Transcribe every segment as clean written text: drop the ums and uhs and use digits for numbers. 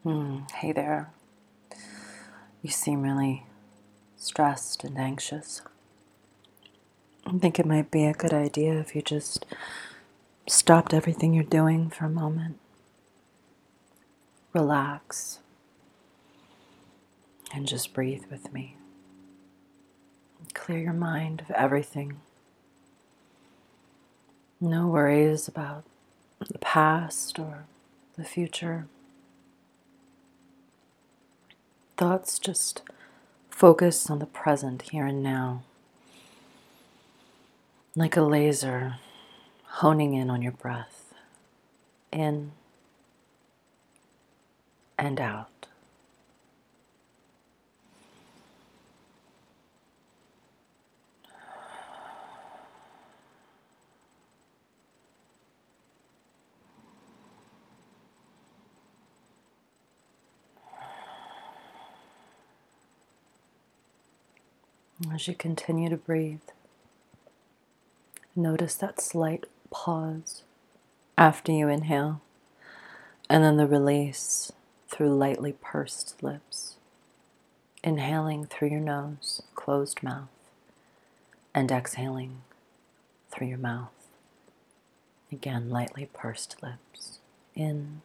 Hey there. You seem really stressed and anxious. I think it might be a good idea if you just stopped everything you're doing for a moment. Relax and just breathe with me. Clear your mind of everything. No worries about the past or the future. Thoughts just focus on the present here and now. Like a laser honing in on your breath. In and out. As you continue to breathe, notice that slight pause after you inhale, and then the release through lightly pursed lips. Inhaling through your nose, closed mouth, and exhaling through your mouth. Again, lightly pursed lips. In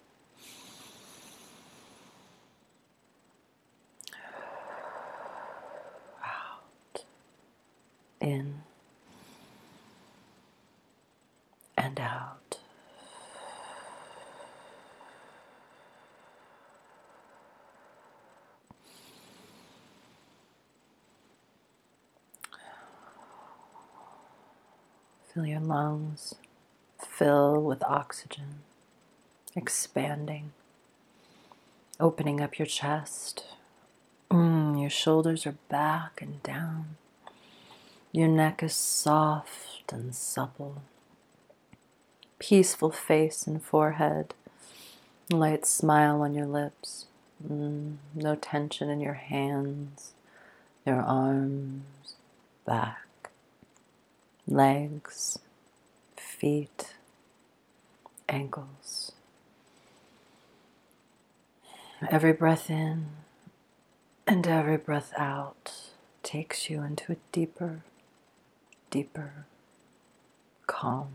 out. In and out. Feel your lungs fill with oxygen, expanding, opening up your chest. Your shoulders are back and down. Your neck is soft and supple. Peaceful face and forehead. Light smile on your lips. No tension in your hands, your arms, back, legs, feet, ankles. Every breath in and every breath out takes you into a deeper, deeper calm.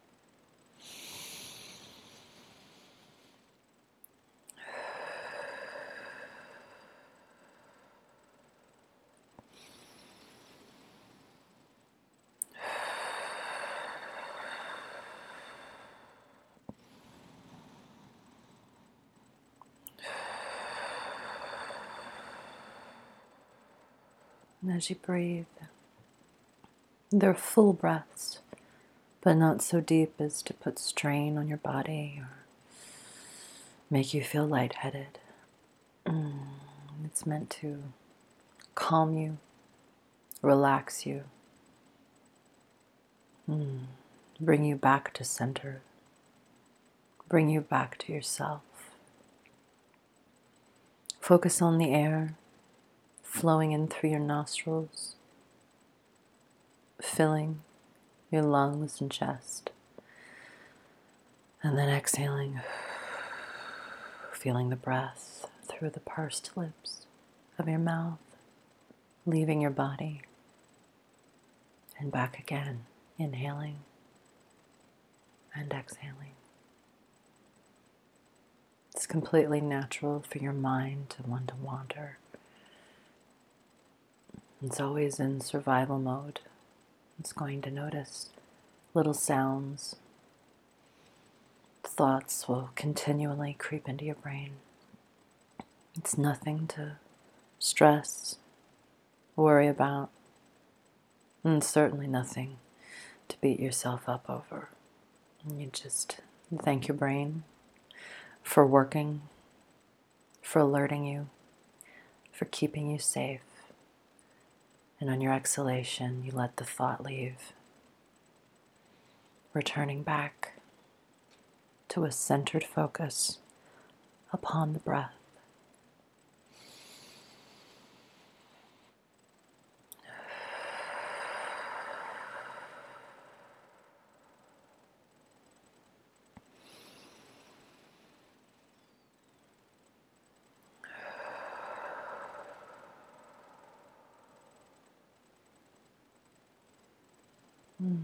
And as you breathe, they're full breaths, but not so deep as to put strain on your body or make you feel lightheaded. It's meant to calm you, relax you, bring you back to center, bring you back to yourself. Focus on the air flowing in through your nostrils, filling your lungs and chest, and then exhaling, feeling the breath through the pursed lips of your mouth, leaving your body, and back again, inhaling and exhaling. It's completely natural for your mind to want to wander. It's always in survival mode. It's going to notice little sounds. Thoughts will continually creep into your brain. It's nothing to stress, worry about, and certainly nothing to beat yourself up over. You just thank your brain for working, for alerting you, for keeping you safe. And on your exhalation, you let the thought leave, returning back to a centered focus upon the breath.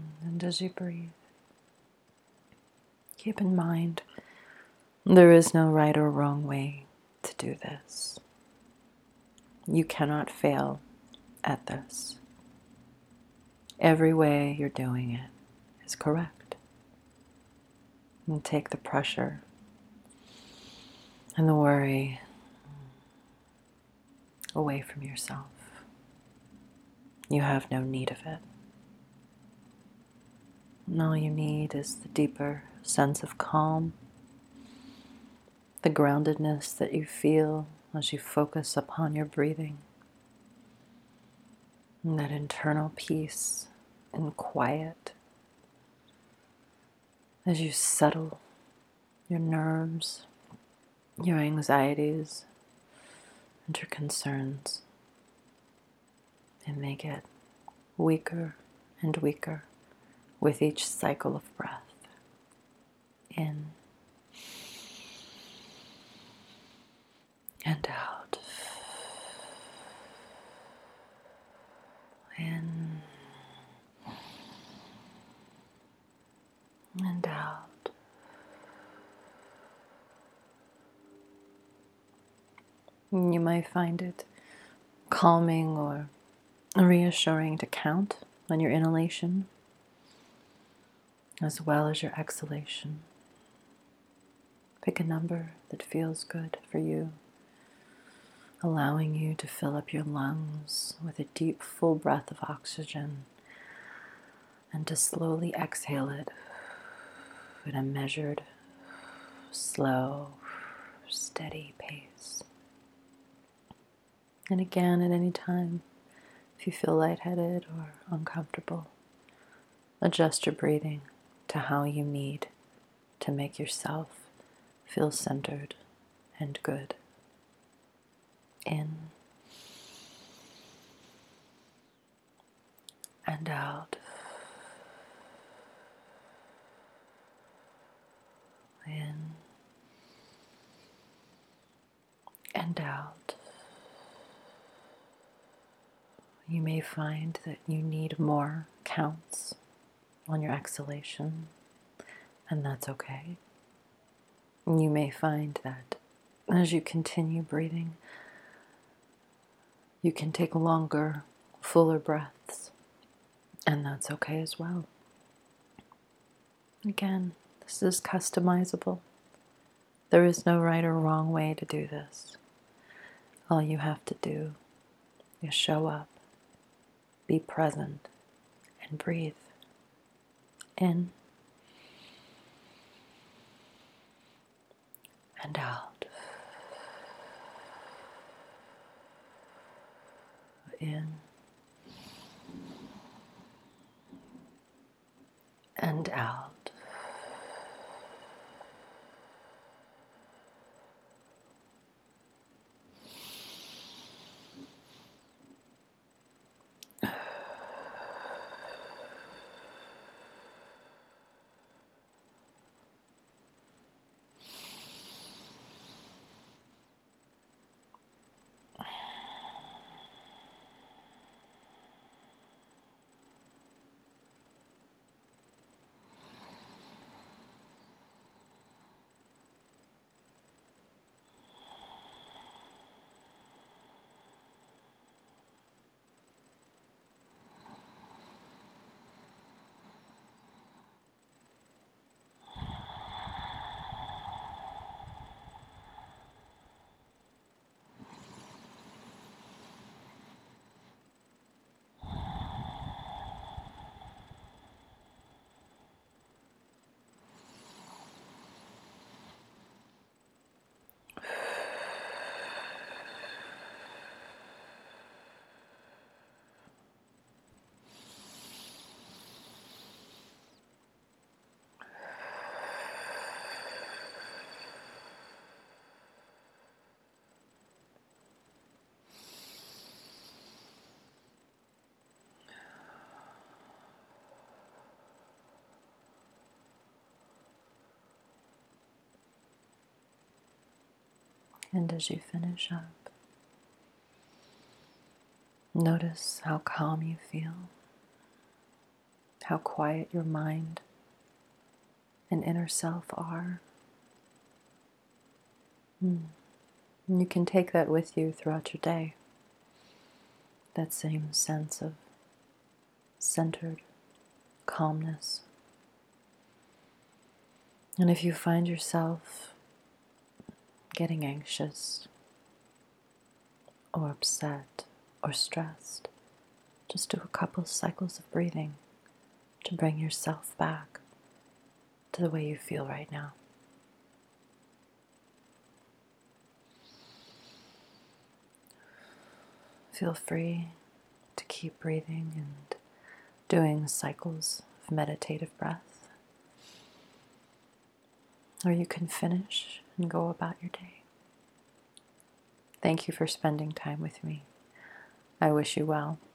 And as you breathe, keep in mind there is no right or wrong way to do this. You cannot fail at this. Every way you're doing it is correct. And take the pressure and the worry away from yourself. You have no need of it. And all you need is the deeper sense of calm, the groundedness that you feel as you focus upon your breathing, and that internal peace and quiet as you settle your nerves, your anxieties, and your concerns, and they get weaker and weaker with each cycle of breath. In and out. In and out. You might find it calming or reassuring to count on your inhalation as well as your exhalation. Pick a number that feels good for you, allowing you to fill up your lungs with a deep, full breath of oxygen and to slowly exhale it at a measured, slow, steady pace. And again, at any time, if you feel lightheaded or uncomfortable, adjust your breathing to how you need to make yourself feel centered and good. In and out. In and out. You may find that you need more counts on your exhalation, and that's okay. You may find that as you continue breathing, you can take longer, fuller breaths, and that's okay as well. Again, this is customizable. There is no right or wrong way to do this. All you have to do is show up, be present, and breathe. In and out. In and out. And as you finish up, notice how calm you feel, how quiet your mind and inner self are. And you can take that with you throughout your day, that same sense of centered calmness. And if you find yourself getting anxious or upset or stressed, just do a couple cycles of breathing to bring yourself back to the way you feel right now. Feel free to keep breathing and doing cycles of meditative breath, or you can finish and go about your day. Thank you for spending time with me. I wish you well.